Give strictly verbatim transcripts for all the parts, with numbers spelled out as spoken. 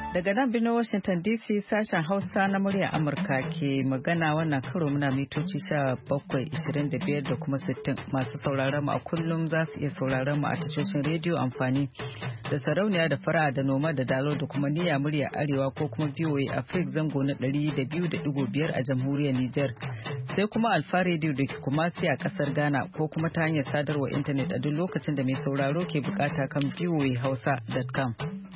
Daga nan birnin Washington D C sashen Hausa na muryar Amurka ke magana wannan karo muna mitoci sha bakwai ishirin da biyar da kuma sittin masu sauraron mu a kullum za su iya sauraron mu a tashoshin rediyo amfani da sarauniya da fara da noma da dalo da kuma niyya murya arewa ko kuma V O A Africa zango na ɗari da biyu da ɗigo biyar a jamhuriyar Nijar sai kuma Alfa Radio da ke kuma a kasar Ghana ko kuma ta hanyar sadarwa intanet a duk lokacin da mai sauraro ke bukata kan V O A hausa dot com.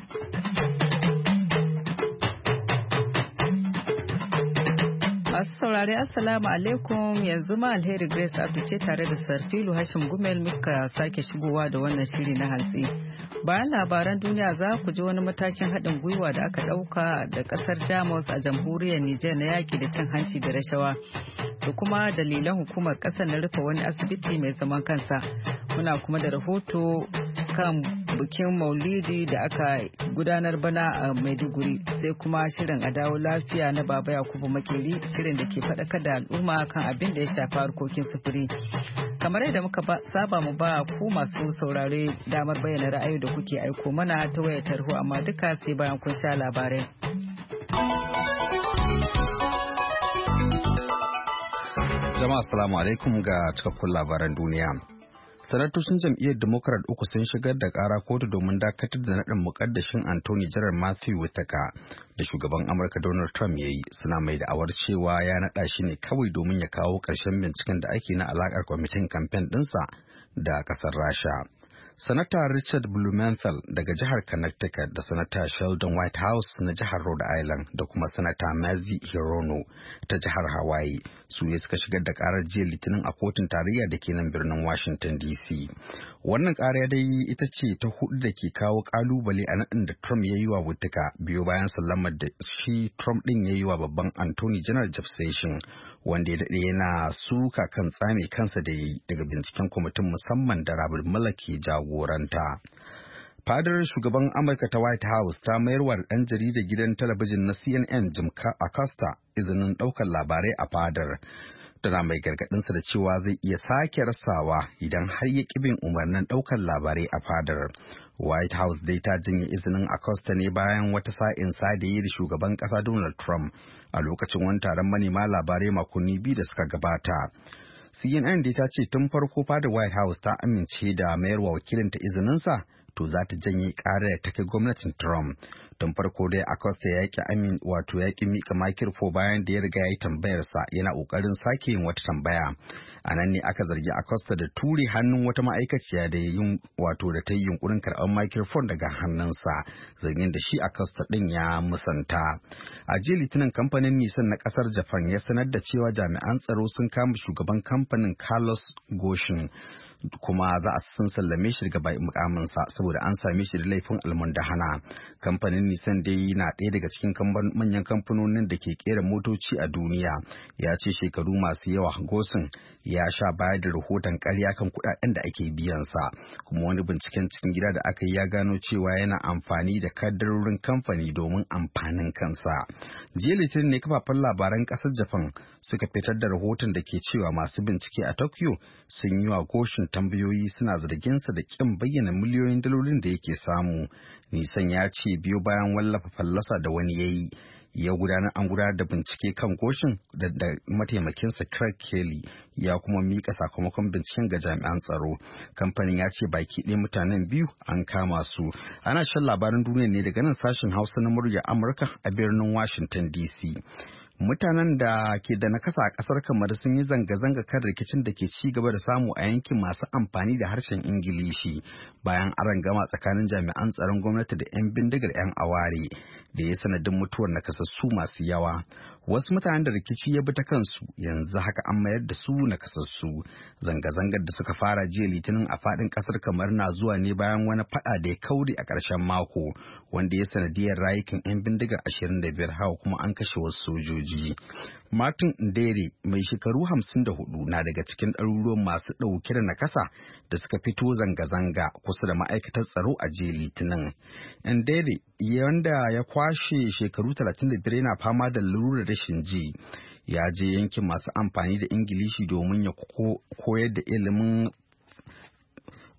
Masu saurari Assalamu alaikum yanzu ma Alheri Grace Abdu ce tare da Sarfilu Hashim Gumel muka sake shigowa da wannan shiri na hantsi. Bayan labaran duniya za ku ji wani matakin haɗin gwiwa da aka ɗauka da ƙasar Jamus a jamhuriyar Nijar na yaƙi da cin hanci da rashawa da kuma dalilan hukumar ƙasar na rufe wani asibiti mai zaman kansa. Muna kuma da rahoto kan bikin maulidi da aka gudanar bana a Maiduguri sai kuma shirin a dawo lafiya na Baba Yakubu Makeri shirin da ke faɗakar da al'umma kan abin da ya shafi harkokin sufuri. Kamar yadda muka saba mu ba ku masu saurare damar bayyana ra'ayi da kuke aiko mana ta wayar tarho amma duka sai bayan kun sha labarai. Jama'a assalamu alaikum ga cikakkun labaran duniya. Sanatocin jam'iyyar Democrat uku sun shigar da ƙara kotu domin dakatar da naɗin muƙaddashin Anthony General Matthew Whitaker da shugaban Amurka Donald Trump ya yi suna mai da'awar cewa ya naɗa shi ne kawai domin ya kawo ƙarshen binciken da ake na alaƙar kwamitin kamfen ɗinsa da ƙasar Rasha. Sanata Richard Blumenthal daga jihar Connecticut da Sanata Sheldon Whitehouse na jihar Rhode Island da kuma Sanata Mazi Hirono ta jihar Hawaii su ne suka shigar da karar jiya Litinin a kotun tarayya da ke nan birnin Washington D C. Wannan ƙara dai ita ce ta hudu da ke kawo ƙalubale a naɗin da Trump ya yi wa Whitaker biyo bayan sallamar da shi Trump ɗin ya yi wa babban Attorney General Jeff Sessions wanda ya daɗe yana suka kan tsame kansa da yi daga binciken kwamitin musamman da Robert Mueller ke jagoranta. Fadar shugaban Amurka ta White House ta mayarwa da ɗan jaridar gidan talabijin na C N N Jim Acosta izinin ɗaukar labarai a fadar. Tana mai gargaɗinsa da cewa zai iya sake rasawa idan har ya ƙi bin umarnin ɗaukar labarai a fadar. White House dai ta janye izinin Acosta ne bayan wata sa'in sa da yi da shugaban ƙasa Donald Trump a lokacin wani taron manema labarai makonni biyu da suka gabata. C N N dai ta ce tun farko fadar White House ta amince da mayarwa wakilinta izininsa to za ta janye ƙarar ta kai gwamnatin Trump. Tun farko dai Acosta ya ki amin wato ya ki mika makirfo bayan da ya riga ya yi tambayarsa yana ƙoƙarin sake yin wata tambaya. A nan ne aka zargi Acosta da ture hannun wata ma'aikaciya da yin wato da ta yi yunkurin karɓar makirfon daga hannunsa zargin da shi Acosta ɗin ya musanta. A jiya Litinin kamfanin Nissan na ƙasar Japan ya sanar da cewa jami'an tsaro sun kama shugaban kamfanin Carlos Ghosn kuma za a sun sallame shi daga mukaminsa saboda an same shi da laifin almundahana. Kamfanin Nissan dai na ɗaya daga cikin manyan kamfanonin da ke kera motoci a duniya. Ya ce shekaru masu yawa Ghosn ya sha bayar da rahoton ƙarya kan kuɗaɗen da ake biyansa. Kuma wani binciken cikin gida da aka yi ya gano cewa yana amfani da kaddarorin kamfani domin amfanin kansa. Jiya Litinin ne kafafen labaran ƙasar Japan suka fitar da rahoton da ke cewa masu bincike a Tokyo sun yi wa Ghosn tambayoyi suna zarginsa da ƙin bayyana miliyoyin dalolin da yake samu. Nisan ya ce biyo bayan wallafa fallasa da wani ya yi ya gudanar an gudanar da bincike kan Ghosn da, da mataimakinsa Craig Kelly ya kuma mika sakamakon binciken ga jami'an tsaro. Kamfanin ya ce baki ɗaya mutanen biyu an kama su. Ana shan labaran duniya ne daga nan sashen Hausa na murya Amurka a birnin Washington D C. Mutanen da ke da nakasa a ƙasar Kamar sun yi zanga-zanga kan rikicin da ke ci gaba da samu a yankin masu amfani da harshen Ingilishi bayan arangama tsakanin jami'an tsaron gwamnati da 'yan bindigar 'yan aware da ya sanadin mutuwar nakasassu masu yawa. Wasu mutanen da rikici ya bi ta kansu yanzu haka an mayar da su nakasassu. Zanga-zangar da suka fara jiya Litinin a faɗin ƙasar Kamar na zuwa ne bayan wani faɗa da ya kaure a ƙarshen mako wanda ya sanadiyar rayukan 'yan bindigar ashirin da biyar hawa kuma an kashe wasu sojoji. Martin Ndere mai shekaru hamsin da hudu na daga cikin ɗaruruwan masu ɗauke da nakasa da suka fito zanga-zanga kusa da ma'aikatar tsaro a jiya Litinin. Ndere wanda ya kwashe shekaru talatin da biyar yana fama da lalurar rashin ji ya je yankin masu amfani da Ingilishi domin ya koyar da ilimin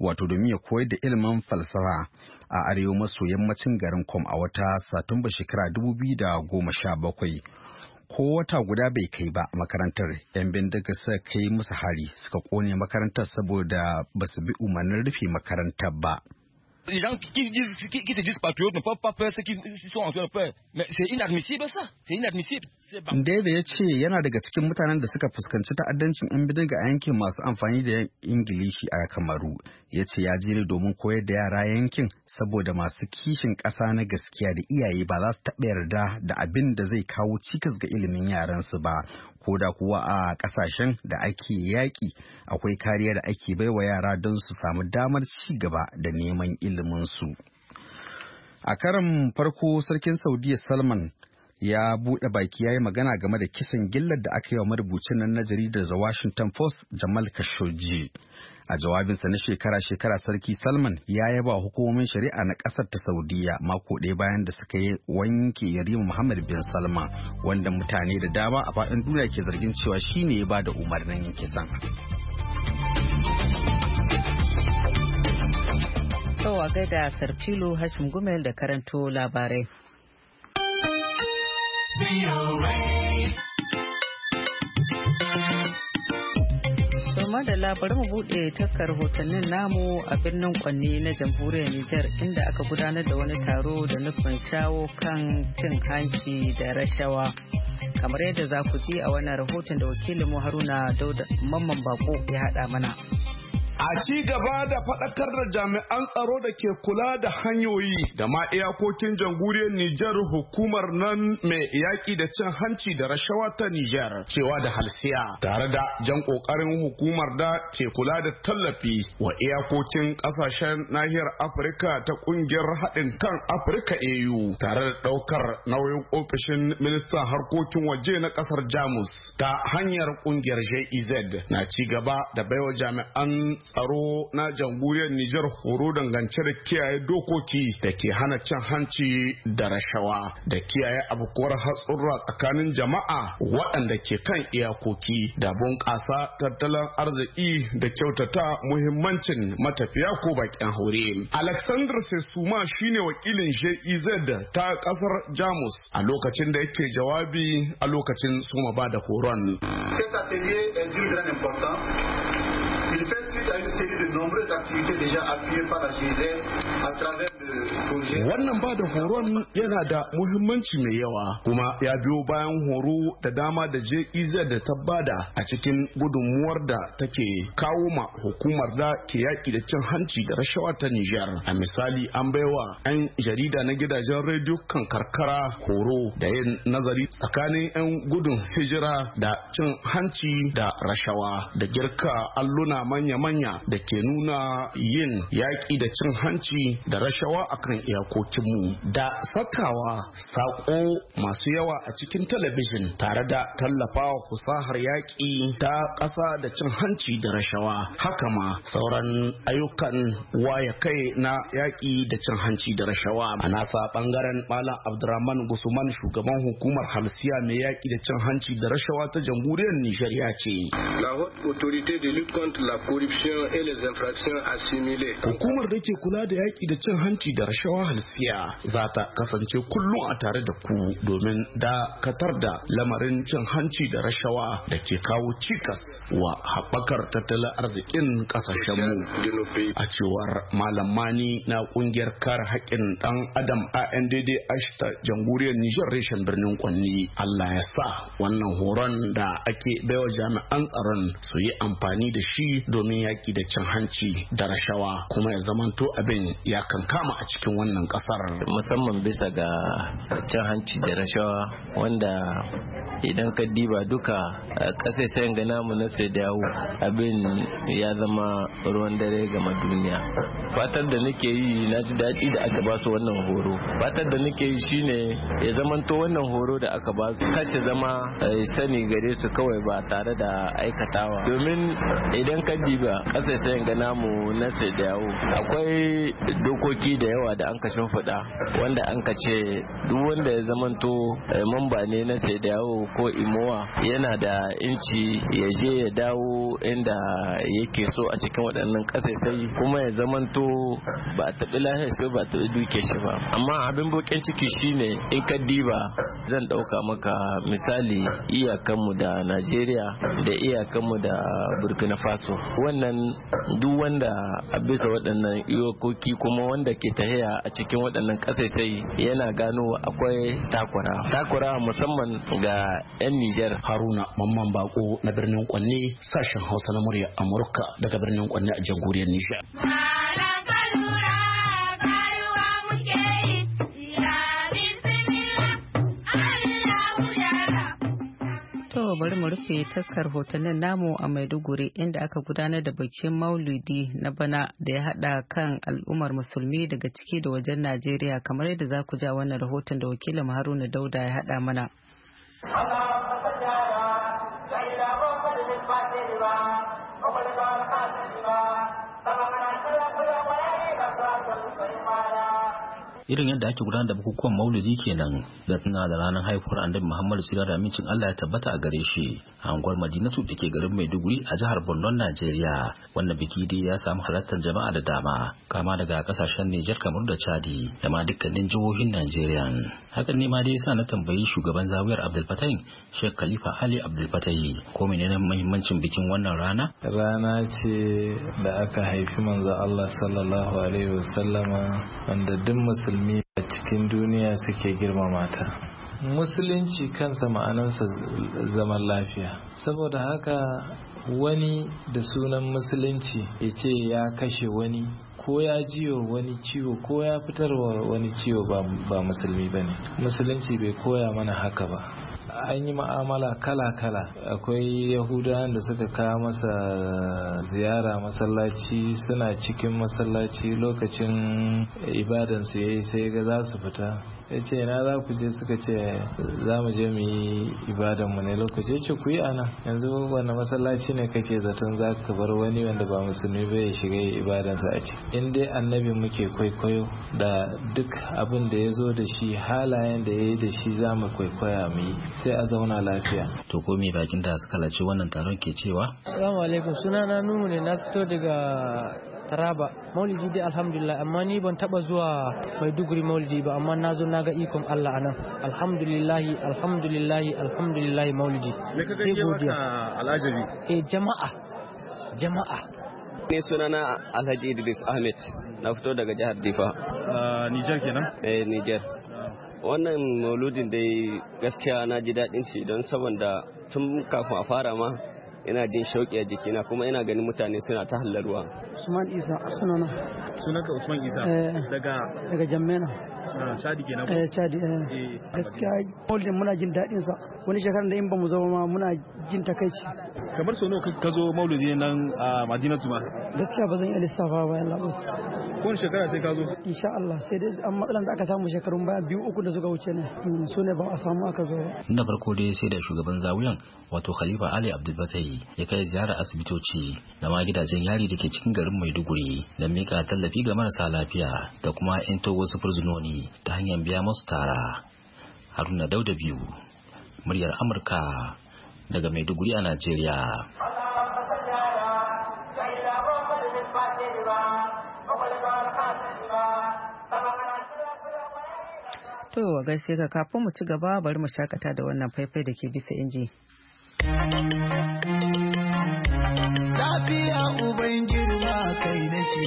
wato domin ya koyar da ilimin falsafa a arewa maso yammacin garin Qom a wata Satumba shekara dubu biyu da goma sha bakwai. Ko wata guda bai kai ba makarantar, 'yan bindiga suka kai musu hari suka kone makarantar saboda ba su bi umarnin rufe makarantar ba. Les gens qui, disent, qui, qui se disent patriotes ne peuvent pas faire ce qu'ils sont en train de faire. Mais c'est inadmissible ça. C'est inadmissible. Ndebe ya ce yana daga cikin mutanen da suka fuskanci ta'addancin 'yan bindiga a yankin masu amfani da Ingilishi a Kamaru. Ya ce ya je ne domin koyar da yara yankin saboda masu kishin ƙasa na gaskiya da iyaye ba za su taɓa yarda da abin da zai kawo cikas ga ilimin yaransu ba. Ko da kuwa a ƙasashen da ake yaƙi akwai kariya da ake baiwa yara don su samu damar ci gaba da neman iliminsu. A karan farko sarkin Saudiya Salman ya buɗe baki ya yi magana game da kisan gillar da aka yi wa marubucin nan na jaridar The Washington Post Jamal Khashoggi. A jawabinsa na shekara-shekara Sarki Salman ya yaba hukumomin shari'a na ƙasar ta Saudiya mako ɗaya bayan da suka yi wanke Yarima Muhammad bin Salman, wanda mutane da dama a faɗin duniya ke zargin cewa shi ne ya ba da umarnin kisan. Tsawa gaida Sarfilu Hashim Gumel da karanto labarai. Da labarin mu bude taskar hotonnin namu a birnin Kwanni na jamhuriyar Nijar, inda aka gudanar da wani taro da nufin shawo kan cin hanci da rashawa. Kamar yadda za ku ji a wannan rahoton da wakilinmu Haruna Dauda Mamman Bako ya haɗa mana. A ci gaba da faɗakar da jami'an tsaro da ke kula da hanyoyi da ma iyakokin jamhuriyar Nijar, hukumar nan mai yaƙi da cin hanci da rashawa ta Nijar cewa da halsiya, tare da jan ƙoƙarin hukumar da ke kula da tallafi wa iyakokin ƙasashen nahiyar Afirka ta ƙungiyar haɗin kan Afirka A U, tare da ɗaukar nauyin ofishin ministan harkokin waje na ƙasar Jamus ta hanyar ƙungiyar J E Z na ci gaba da baiwa jami'an tsaro na jamhuriyar Nijar horo dangance da kiyaye dokoki da ke hana cin hanci da rashawa da kiyaye abubuwar hatsura tsakanin jama'a waɗanda ke kan iyakoki da bunƙasa tattalin arziki da kyautata muhimmancin matafiya ko bakin haure. Alexander Sesuma shine wakilin J E Z ta ƙasar Jamus a lokacin da yake jawabi a lokacin suma ba da horon. Cet atelier est d'une grande importance. Il fait suite à une série de nombreuses activités déjà appuyées par la G I Z à travers le projet. Wannan ba da horon yana da muhimmanci mai yawa kuma ya biyo bayan horo da dama da J I Z da ta bada a cikin gudunmuwar da take kawo ma hukumar da ke yaki da cin hanci da rashawa ta Nijar. A misali an baiwa 'yan jarida na gidajen rediyo kan karkara horo da yin nazari tsakanin 'yan gudun hijira da cin hanci da rashawa da girka alluna manya-manya da ke nuna yin yaƙi da cin hanci da rashawa akan iyakokinmu da sakawa saƙo masu yawa a cikin talabijin tare da tallafawa fusahar yaƙi ta ƙasa da cin hanci da rashawa, haka ma sauran ayyukan waya kai na yaƙi da cin hanci da rashawa. A nasa ɓangaren Malam Abdurrahman Gusman, shugaban hukumar halsiya mai yaƙi da cin hanci da rashawa ta jamhuriyar Nijar, ya ce La haute autorité de lutte contre la corruption et les infractions assimilées. Hukumar da ke kula da yaƙi da cin hanci da rashawa halsiya za ta kasance kullum a tare da ku domin dakatar da lamarin cin hanci da rashawa da ke kawo cikas wa haɓakar tattalin arzikin ƙasashenmu. A cewar Malam Mani na ƙungiyar kare haƙƙin ɗan Adam A N D D H ta jamhuriyar Nijar reshen birnin Kwanni, Allah ya sa wannan horon da ake baiwa jami'an tsaron su yi amfani da shi domin yaƙi da cin hanci da rashawa kuma ya zamanto abin ya kankama a cikin wannan ƙasar. Musamman bisa ga cin hanci da rashawa wanda idan ka diba duka ƙasashen ga namu na sai dawo abin ya zama ruwan dare gama duniya. Fatar da nake yi na ji daɗi da aka ba su wannan horo. Fatar da nake yi shine ya zamanto wannan horo da aka ba su kashe zama sani gare su kawai ba tare da aikatawa. Domin idan ka diba ƙasashen ga namu na sai dawo akwai dokoki da yawa da an ka shimfiɗa wanda an ka ce duk wanda ya zamanto mamba ne na sai dawo ko imowa yana da inci ya je ya dawo inda yake so a cikin waɗannan ƙasashe kuma ya zamanto ba a taɓi lahiyar shi ba a taɓi duke shi ba. Amma abin bakin ciki shine in ka diba zan ɗauka maka misali iyakanmu da Najeriya da iyakanmu da Burkina Faso. Wannan duk wanda a bisa waɗannan iyakoki kuma wanda ke tahiya a cikin waɗannan ƙasashe yana gano akwai takura. Takura musamman ga 'yan Nijar. Haruna Mamman Bako na birnin Kwanne, sashen Hausa na murya Amurka daga birnin Kwanne a jamhuriyar Nijar. To bari mu rufe taskar hotunan namu a Maiduguri inda aka gudanar da bikin Maulidi na bana da ya hada kan al'ummar musulmi daga ciki da wajen Najeriya, kamar yadda za ku ja wannan rahoton da wakilin Haruna Dauda ya hada mana. Irin yadda ake gudanar da bukukuwan maulidi kenan da tuna da ranar haifuwar annabi Muhammad sallallahu alaihi wasallam, Allah ya tabbata a gare shi a unguwar Madinatu da ke garin Maiduguri a jihar Borno, Najeriya. Wannan biki dai ya samu halartar jama'a da dama kama daga kasashen Niger, Kamaru da Chadi da ma dukkanin jihohin Najeriya. Hakan ne ma dai yasa na tambayi shugaban zawiyar Abdul Fatai Sheikh Khalifa Ali Abdul Fatai ko menene muhimmancin bikin wannan rana? Rana ce da aka haifi manzo Allah sallallahu alaihi wasallama wanda duk musulmi a cikin duniya suke girmama ta. Musulunci kansa ma'anansa zaman lafiya, saboda haka wani da sunan musulunci ya ce ya kashe wani ko ya jiyo wani ciwo ko ya fitarwa wani ciwo ba musulmi ba ne. Musulunci bai koya mana haka ba. An yi ma'amala kala-kala. Akwai yahudawan da suka kawo masa ziyara masallaci, suna cikin masallaci lokacin ibadansu ya yi sai ga za su fita, ya ce na za ku je, suka ce za mu je mu yi ibadanmu ne. Lokaci ya ce ku yi ana, yanzu wanda masallaci ne kake zaton za ka bar wani wanda ba musulmi ba ya shiga yi ibadansa a ciki. In dai annabi muke kwaikwayo da duk abin da ya zo da shi, halayen da ya yi da shi za mu kwaikwaya mu yi, sai a zauna lafiya. To ko me bakin da suka halarci wannan taron ke cewa? Assalamu alaikum, sunana Nuhu ne, na fito daga Taraba. Maulidi dai alhamdulillah, amma ni ban taba zuwa Maiduguri Maulidi ba, amma na zo na ga ikon Allah anan. Alhamdulillahi alhamdulillahi alhamdulillahi Maulidi. Me ka sanya maka alajabi? Eh jama'a jama'a. Ne sunana Alhaji Idris Ahmed, na fito daga jihar Difa. Uh, Niger kenan? Eh Niger. Wannan mauludin dai gaskiya na ji daɗin shi, don saboda tun kafin a fara ma ina jin shauƙi a jikina, kuma ina ganin mutane suna ta hallarwa. Usman Isa sunana. Sunanka Usman Isa? Eh, daga daga Jammena. Ah, Chadi kenan? Eh Chadi. Eh. Gaskiya maulidin muna jin daɗin sa. Wani shekaran da in ba mu zo ma muna jin takaici. Kamar sau nawa ka zo maulidi nan a Madinatu ma? Gaskiya ba zan iya lissafa ba, yalla bas. Kowane shekara sai ka zo? Insha Allah, sai dai an matsalan da aka samu shekarun baya biyu uku da suka wuce ne, su ne ba a samu aka zo. Da farko dai sai da shugaban zawiyan wato Khalifa Ali Abdul Fatai ya kai ziyara asibitoci da ma gidajen yari da ke cikin garin Maiduguri da mika tallafi ga marasa lafiya da kuma into wasu fursunoni ta hanyar biya masu tara. Haruna Dauda biyu, muryar Amurka daga Maiduguri a Najeriya. To gaishe ka, kafin mu ci gaba bari mu shakata da wannan faifai da ke bisa inji. Lafiya uban girma kai nake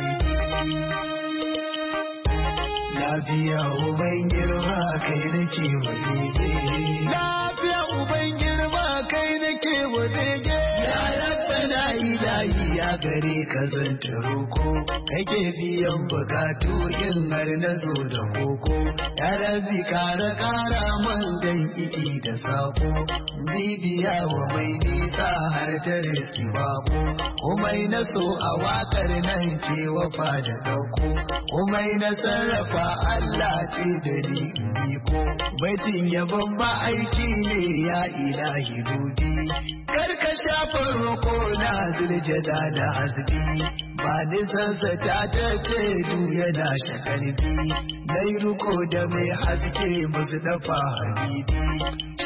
Lafiya uban girma kai nake wadege Lafiya uban girma kai nake wadege Ya rabba la ilahi ya gare ka zanta roko kake biyan bukatu in har na zo da koko ya rabbi kara kara man dan iki da sako bibiya wa mai nisa har ta riski bako komai na so a wakar nan ce wafa da dauko komai na sarrafa Allah ce da ni biko baitin yabon ba aiki ne ya ilahi dubi karka shafa roko na ziljada da hasbi ba nisansa ta tace du yana shakarbi dai ruko da mai haske musu dafa habibi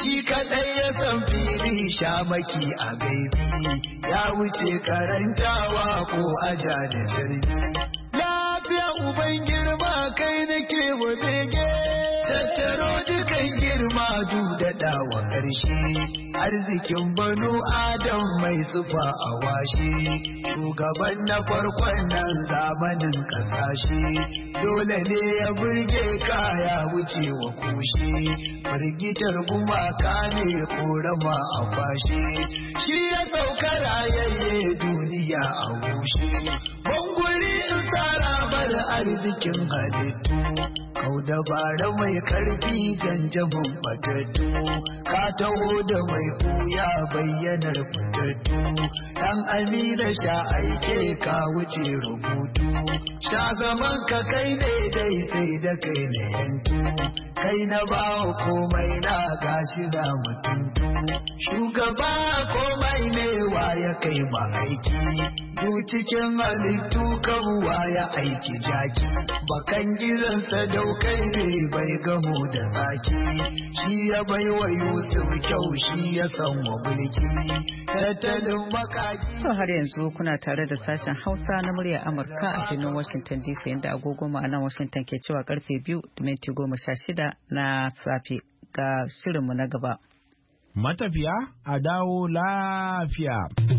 shi kaɗai ya san fili shamaki a gaibi ya wuce karantawa ko aja da jirgi. Lafiya uban girma kai nake wa bege, tattaro dukan girma dudada wa ƙarshe, arzikin banu adam mai sufa a washe, shugaban na farkon nan zamanin ƙasashe, dole ne ya burge kaya wuce wa kushe, firgitar gumaka ne korama a kwashe, shi ya sauka rayayye duniya a gushe, banguri in tsara bar arzikin halittu, kau dabara mai karfi janjabin fatattu, ka taho da mai kuya bayyanar fatattu, dan amina sha aike ka wuce rubutu, sha zaman ka kai daidai sai da kai na yantu, kai na bawa komai na gashi da mutuntu, shugaba komai ne wa ya kai ma aiki, duk cikin halittu kabuwa ya aiki jaki, bakan gidansa daukai ne bai gamo da tsaki, shi ya bai wa Yusuf kyau shi ya san wa mulki, tattalin makaki. To har yanzu kuna tare da sashen Hausa na muryar Amurka a birnin Washington D C inda agogo ma'anar Washington ke cewa karfe biyu da minti goma sha shida na safe ga shirinmu na gaba. Matafiya a dawo lafiya.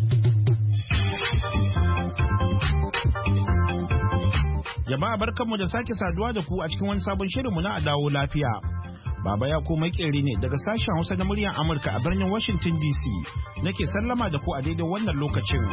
Jama'a barkanmu da sake saduwa da ku a cikin wani sabon shirinmu na a dawo lafiya. Baba ya komai kere ne daga sashen Hausa na muryar Amurka a birnin Washington D C. Nake sallama da ku a daidai wannan lokacin.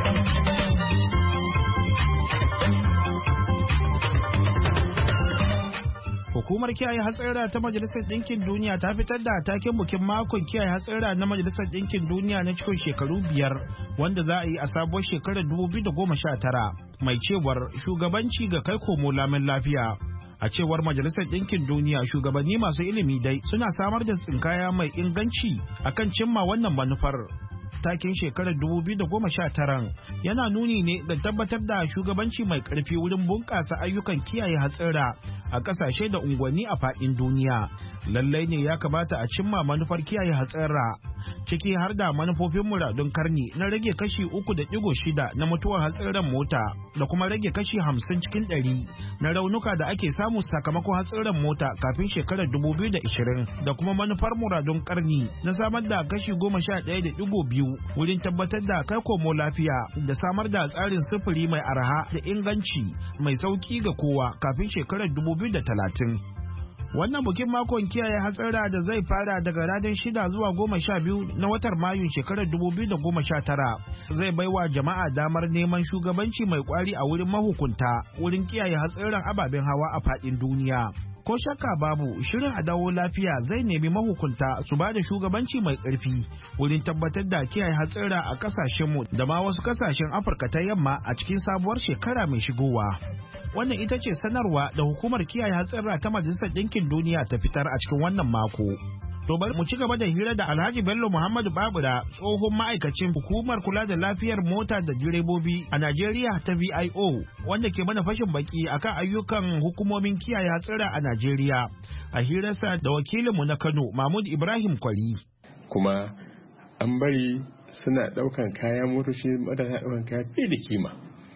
Hukumar kiyaye hatsara ta Majalisar Ɗinkin Duniya ta fitar da taken bukin makon kiyaye hatsara na Majalisar Ɗinkin Duniya na cikin shekaru biyar wanda za a yi a sabuwar shekarar dubu biyu da goma sha tara mai cewar shugabanci ga kai komo lamin lafiya. A cewar Majalisar Ɗinkin Duniya shugabanni masu ilimi dai suna samar da tsinkaya mai inganci akan cimma wannan manufar. Takin shekarar dubu biyu da goma sha tara yana nuni ne ga tabbatar da shugabanci mai ƙarfi wurin bunƙasa ayyukan kiyaye hatsira a ƙasashe da unguwanni a faɗin duniya. Lallai ne ya kamata a cimma manufar kiyaye hatsira ciki har da manufofin muradun karni na rage kashi uku da ɗigo shida na mutuwar hatsiran mota da kuma rage kashi hamsin cikin ɗari na raunuka da ake samu sakamakon hatsiran mota kafin shekarar dubu biyu da ishirin da kuma manufar muradun karni na samar da kashi goma sha ɗaya da ɗigo biyu wurin tabbatar da kai komo lafiya da samar da tsarin sufuri mai arha da inganci mai sauki ga kowa kafin shekarar dubu biyu da talatin. Wannan bukin makon kiyaye hatsara da zai fara daga ranar shida zuwa goma sha biyu na watan Mayun shekarar dubu biyu da goma sha tara zai baiwa jama'a damar neman shugabanci mai kwari a wurin mahukunta wurin kiyaye hatsarin ababen hawa a faɗin duniya. Ko shakka babu shirin a dawo lafiya zai nemi mahukunta su ba da shugabanci mai ƙarfi wurin tabbatar da kiyaye hatsira a ƙasashenmu da ma wasu ƙasashen Afirka ta yamma a cikin sabuwar shekara mai shigowa. Wannan ita ce sanarwa da hukumar kiyaye hatsira ta Majalisar Ɗinkin Duniya ta fitar a cikin wannan mako. To bari mu ci gaba da hira da Alhaji Bello Muhammadu Babura, tsohon ma'aikacin hukumar kula da lafiyar mota da direbobi a Najeriya ta V I O, wanda ke mana fashin baki akan ayyukan hukumomin kiyaye hatsira a Najeriya. A hirarsa da wakilinmu na Kano, Mahmud Ibrahim Kwari. Kuma an bari suna ɗaukan kaya motoci matasa ɗaukan kaya fiye da kima.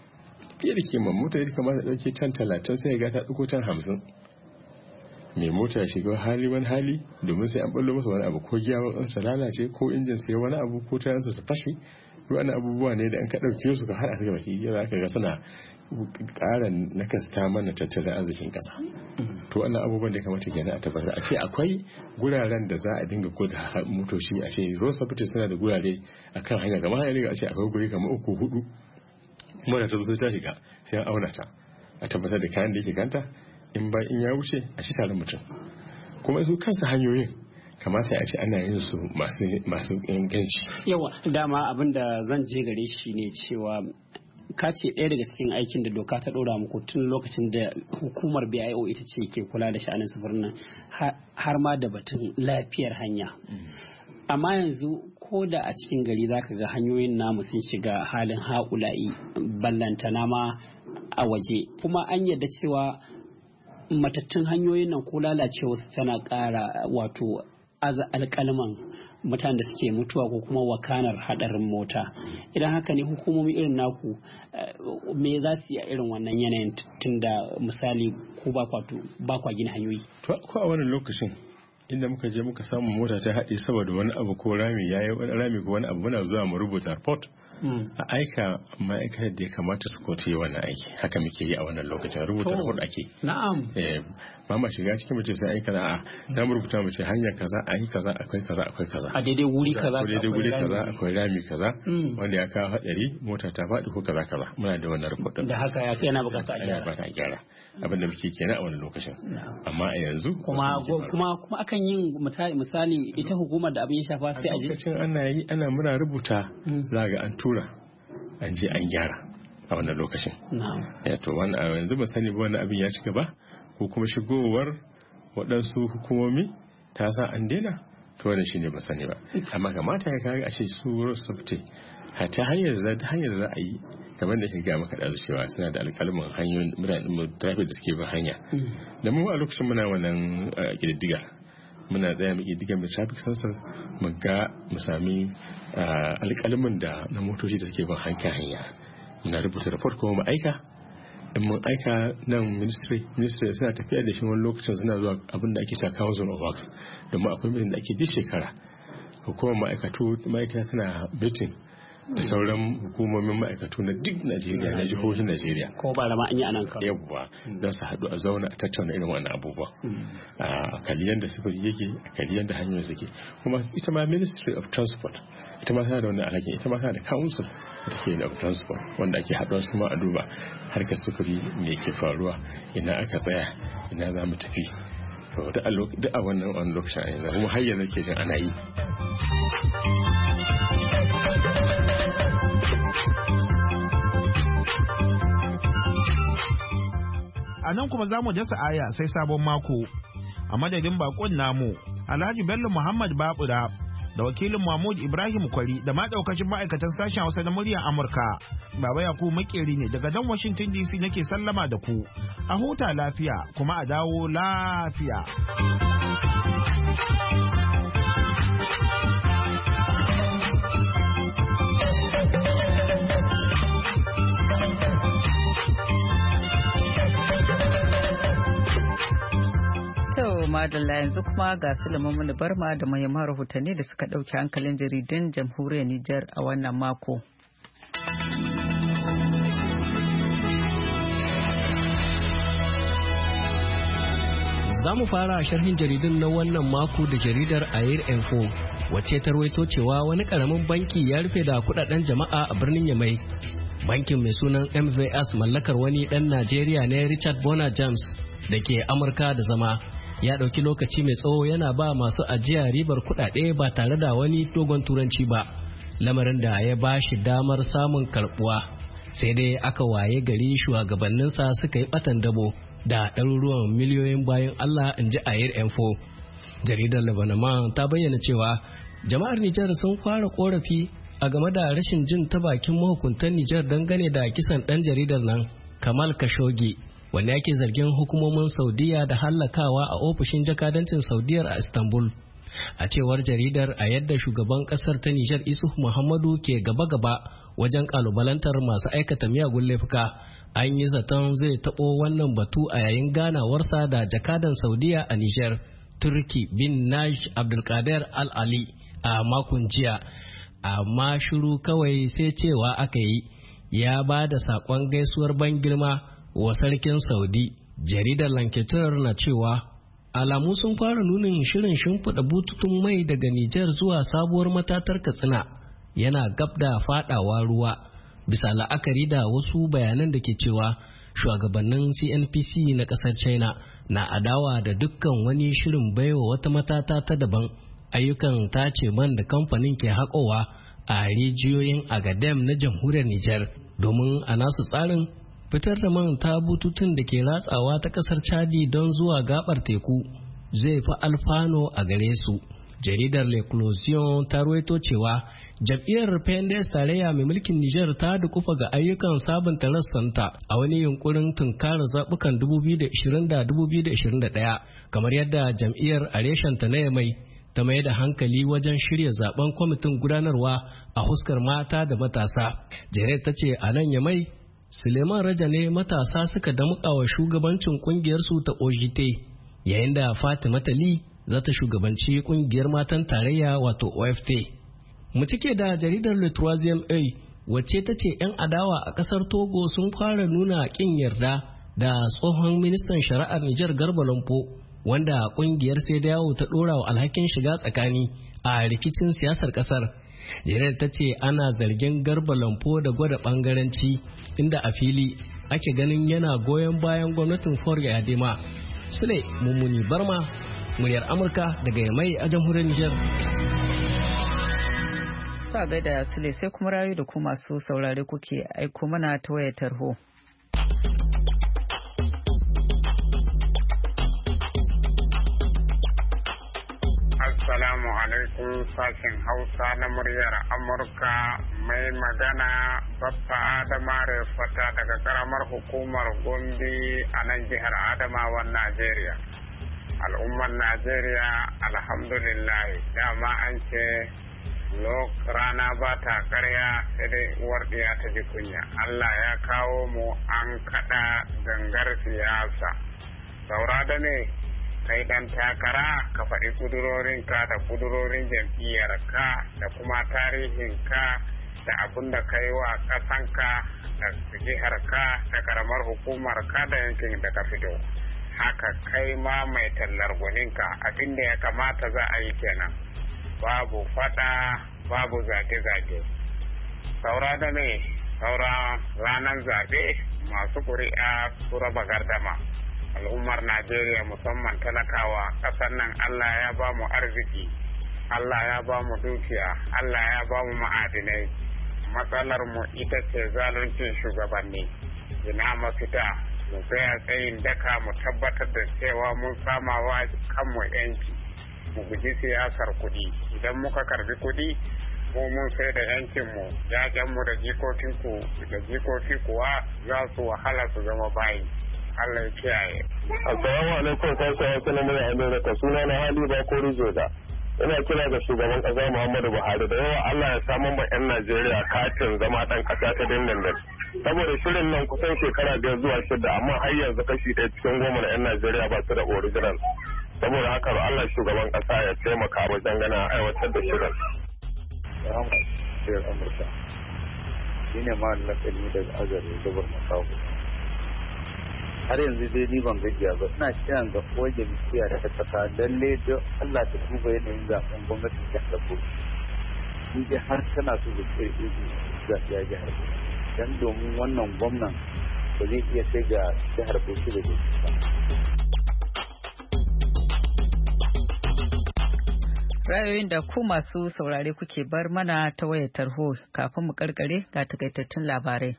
Fiye da kima mota ya kamata ɗauke tan talatin sai ga ta ɗauko tan hamsin. Mai mota ya shiga hali wani hali domin sai an ballo masa wani abu ko giyawan sa lalace ko injin sai wani abu ko tayansa su fashe wani abubuwa ne da an ka dauke su ka hada su gaba ki yana ka ga suna ƙara nakasta mana tattalin arzikin ƙasa. To wannan abubuwan da kamata kenan a tabbatar a ce akwai guraren da za a dinga gwada motoci a ce road safety suna da gurare akan hanya kamar hanya a ce akwai guri kamar uku hudu kuma da ta zo ta shiga sai an auna ta a tabbatar da kayan da yake ganta in ba in ya wuce a ci tare mutum kuma su kansu hanyoyin kamata a ce ana yin su masu inganci. Yawa dama abin da zan je gare shi ne cewa ka ce ɗaya daga cikin aikin da doka ta ɗora muku tun lokacin da hukumar B I O ita ce ke kula da sha'anin sufurin nan har ma da batun lafiyar hanya. Amma yanzu ko da a cikin gari zaka ga hanyoyin namu sun shiga halin haƙula'i ballantana ma a waje kuma an yarda cewa matattun hanyoyin nan ko lalacewa tana ƙara wato aza alƙalman mutanen da suke mutuwa ko kuma wakanar hadarin mota. Idan haka ne hukumomi irin naku me za su yi a irin wannan yanayin tun da misali ko ba kwa gina hanyoyi? To ko a wannan lokacin inda muka je muka samu mota ta haɗe saboda wani abu ko rami ya yi rami ko wani abu muna zuwa mu rubuta report a aika ma'aikatar da ya kamata su kotu yi wannan aiki haka muke yi a wannan lokacin rubuta report ake. Na'am. Eh ba ma shiga cikin mutum sai aika na a na mu rubuta mu ce hanyar kaza ayi kaza akwai kaza akwai kaza. A daidai wuri kaza a daidai wuri kaza akwai rami kaza wanda ya kawo hadari mota ta faɗi ko kaza kaza muna da wannan report din. Da haka ya yana bukata a gyara. Yana a gyara abinda muke kenan a wannan lokacin. Amma a yanzu kuma kuma kuma akan yin misali ita hukumar da abin ya shafa sai a je. Lokacin ana yi ana muna rubuta za ga an tura an je an gyara a wannan lokacin. Ya to wani a yanzu ba sani ba wani abin ya ci gaba ko kuma shigowar waɗansu hukumomi ta sa an daina to wannan shine ba sani ba amma kamata ya kage a ce su rusufte ta hanyar za ta hanyar za a yi kamar da ke ga maka da cewa suna da alƙalmin hanyoyin mutanen traffic da suke bin hanya da mu a lokacin muna wannan kididdiga muna tsaya mu kididdiga da traffic sensors mu ga mu sami alƙalmin da na motoci da suke bin hanya muna rubuta report kuma mu aika in mun aika nan ministry ministry suna tafiya da shi wani lokacin suna zuwa abin da ake cewa council of works domin akwai meeting da ake ji shekara hukumar ma'aikatu ma'aikata tana meeting da sauran hukumomin ma'aikatu na duk Najeriya na jihohin Najeriya ko ba rama an yi anan kan yawwa don su haɗu a zauna a tattauna irin wannan abubuwa a kaliyan da sufuri yake a kaliyan da hanyoyin suke kuma ita ma Ministry of Transport ita ma tana da wannan alhakin ita ma tana da council da take of transport wanda ake haɗuwa su ma a duba harkar sufuri me ke faruwa ina aka tsaya ina za mu tafi to duk a wannan wannan lokacin a yanzu kuma har yanzu ke jin ana yi. A nan kuma za mu dasa aya sai sabon mako a madadin bakon namu Alhaji Bello Muhammad Babura da wakilin Mahmud Ibrahim Kwari da ma daukacin ma'aikatan sashen Hausa na muryar Amurka. Baba Yakubu Makeri ne daga dan Washington D C nake sallama da ku. A huta lafiya kuma a dawo lafiya. Madalla yanzu kuma ga Sulaiman Barma da muhimman rahotanni da suka ɗauki hankalin jaridun jamhuriyar Nijar a wannan mako. Za mu fara sharhin jaridun na wannan mako da jaridar Air Info wacce ta rawaito cewa wani karamin banki ya rufe da kudaden jama'a a birnin Yamai. Bankin mai sunan M V S mallakar wani dan Najeriya ne Richard Bona James da ke Amurka da zama. Ya ɗauki lokaci mai tsawo yana ba masu ajiya ribar kuɗaɗe ba tare da wani dogon turanci ba, lamarin da ya ba shi damar samun karɓuwa. Sai dai aka waye gari shugabanninsa suka yi ɓatan dabo da ɗaruruwan miliyoyin bayan Allah in ji Air Info. Jaridar Lebanon ta bayyana cewa jama'ar Nijar sun fara korafi a game da rashin jin ta bakin mahukuntan Nijar dangane da kisan ɗan jaridar nan Kamal Khashoggi, wanda yake zargin hukumomin Saudiya da hallakawa a ofishin jakadancin Saudiyar a Istanbul. A cewar jaridar, a yadda shugaban kasar ta Nijar Isuhu Muhammadu ke gaba-gaba wajen kalubalantar masu aikata miyagun laifuka, an yi zaton zai taɓo wannan batu a yayin ganawarsa da jakadan Saudiya a Nijar, Turki bin Naj Abdulkader Al-Ali a makon jiya. Amma shiru kawai sai cewa aka yi ya ba da saƙon gaisuwar ban girma wa sarkin Saudi. Jaridar Lanketer na cewa alamu sun fara nunin shirin shimfiɗa bututun mai daga Nijar zuwa sabuwar matatar Katsina yana gab da fadawa ruwa, bisa la'akari da wasu bayanan da ke cewa shugabannin C N P C na ƙasar China na adawa da dukkan wani shirin baiwa wata matata ta daban ayyukan tace man da kamfanin ke haƙowa a rijiyoyin Agadem na jamhuriyar Nijar, domin a nasu tsarin fitar da man ta bututun da ke ratsawa ta kasar Chadi don zuwa gabar teku zai fi alfano a gare su. Jaridar L'Eclosion ta ruwaito cewa jam'iyyar P N D S tarayya mai mulkin Nijar ta dukufa ga ayyukan sabunta rassanta a wani yunkurin tunkarar zabukan dubu biyu da ishirin da dubu biyu da ishirin da ɗaya, kamar yadda jam'iyyar Areshanta na Yamai ta mai da hankali wajen shirya zaben kwamitin gudanarwa a huskar mata da matasa. Janet ta ce a nan Yamai, Suleiman Raja ne matasa suka damuka wa shugabancin kungiyarsu ta O J T, yayin da Fatima Tali za ta shugabanci kungiyar matan tarayya wato O F T. Mu cike da jaridar Le Troisième Œil wacce ta ce 'yan adawa a kasar Togo sun fara nuna kin yarda da tsohon ministan shari'ar Nijar Garba Lampo, wanda kungiyar sai da yawo ta dora wa alhakin shiga tsakani a rikicin siyasar kasar. Jaridar ta ce ana zargin Garba Lampo da gwada bangaranci, inda a fili ake ganin yana goyon bayan gwamnatin Faure Yadema. Sule Mummuni Barma, muryar Amurka daga Yamai a jamhuriyar Nijar. Sa gaida Sule, sai kuma rayu da ku masu saurare kuke aiko mana ta wayar tarho. Assalamu alaikum, sashen Hausa na muryar Amurka, mai magana Baffa Adama Refata daga karamar hukumar Gombe a nan jihar Adamawan Najeriya. Al'ummar Najeriya alhamdulillah, dama an ce rana ba ta karya sai dai uwar ɗiya ta ji kunya. Allah ya kawo mu an kaɗa gangar siyasa. Saura da ne kai dan takara ka faɗi kudurorinka da kudurorin jam'iyyarka da kuma tarihinka da abin da ka yi wa ƙasanka da jiharka da karamar hukumarka da yankin da ka fito. Haka kai ma mai tallar gwaninka abin da ya kamata za a yi kenan. Babu faɗa, babu zage-zage. Saura da ne, saura ranar zaɓe masu ƙuri'a su raba gardama. Al'ummar Najeriya musamman talakawa ƙasar nan Allah ya ba mu arziki, Allah ya ba mu dukiya, Allah ya ba mu ma'adinai. Matsalar mu ita ce zaluncin shugabanni. Ina mafita mu tsaya tsayin daka mu tabbatar da cewa mun samawa kanmu yanci. Mu guji siyasar kuɗi. Idan muka karbi kuɗi, mu mun sai da yancinmu, yaƙenmu da jikokinku da jikoki kuwa za su wahala su zama bayi. Allah ya kiyaye. Assalamu alaikum, sai sai kana mai Amerika, suna na Hali ba ko Rijoda. Ina kira ga shugaban kasa Muhammadu Buhari da yawa Allah ya samu ma 'yan Najeriya katin zama dan kasa ta dindindin. Saboda shirin nan kusan shekara biyar zuwa shida, amma har yanzu kashi ɗaya cikin goma na 'yan Najeriya ba su da original. Saboda haka Allah shugaban kasa ya taimaka wajen gana aiwatar da shirin. Amurka shi ne ma lakani daga azare gabar makawo. Har yanzu dai ni ban gajiya ba, ina kiran ga kowace jam'iyya da ta kasa lalle don Allah ta duba yanayin zaben gwamnatin jihar Bauchi. Ni dai har tana so da tsaye zaɓi a jihar Bauchi. Dan domin wannan gwamnan ba zai iya sai ga jihar Bauchi da Bauchi ba. Ra'ayoyin da ku masu saurare kuke bar mana ta wayar tarho kafin mu karkare ga takaitattun labarai.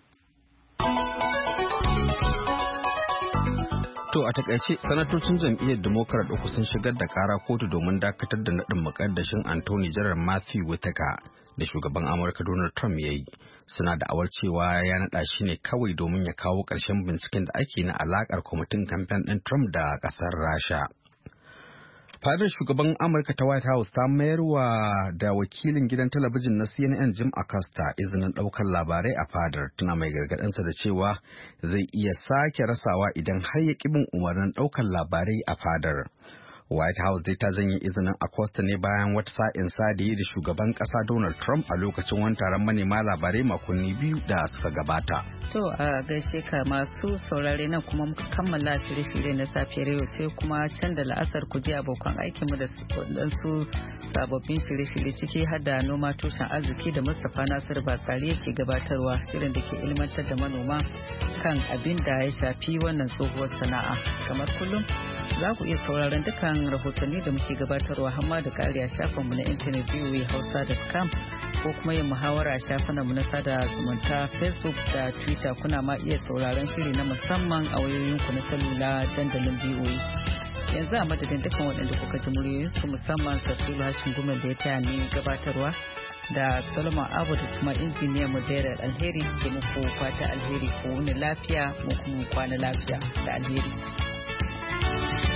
To a takaice sanatocin jam'iyyar Democrat uku sun shigar da kara kotu domin dakatar da naɗin mukaddashin Anthony General Matthew Whitaker da shugaban Amurka Donald Trump ya yi. Suna da awar cewa ya naɗa shi ne kawai domin ya kawo ƙarshen binciken da ake na alakar kwamitin kamfen ɗin Trump da ƙasar Rasha. Fadar shugaban Amurka ta White House ta mayar wa da wakilin gidan talabijin na C N N Jim Acosta izinin ɗaukar labarai a fadar, tana mai gargaɗinsa da cewa zai iya sake rasawa idan har ya bin umarnin ɗaukar labarai a fadar. White House dai ta janye izinin Acosta ne bayan wata sa'in sa da yi da shugaban ƙasa Donald Trump a lokacin wani taron manema labarai makonni biyu da suka gabata. To a gaishe ka masu saurare nan kuma muka kammala shirye-shirye na safiyar yau, sai kuma can da la'asar ku ji abokan aikinmu da waɗansu sababbin shirye-shirye ciki har da noma tushen arziki da Mustapha Nasir Batsari yake gabatarwa, shirin da ke ilmantar da manoma kan abin da ya shafi wannan tsohuwar sana'a. Kamar kullum za ku iya sauraron dukkan rahotanni da muke gabatarwa hamma da kariya shafinmu na intanet voa hausa dot com ko kuma yin muhawara a shafinmu na sada zumunta Facebook da Twitter. Kuna ma iya sauraron shiri na musamman a wayoyinku na salula dandalin V O A. Yanzu a madadin dukkan waɗanda kuka ji muryoyinsu musamman Safiru Hashin Gumel da ya taya ni gabatarwa da Solomon Abu da kuma injiniya mu Dairar Alheri ke muku fata alheri ko wani lafiya mu kuma kwana lafiya da alheri.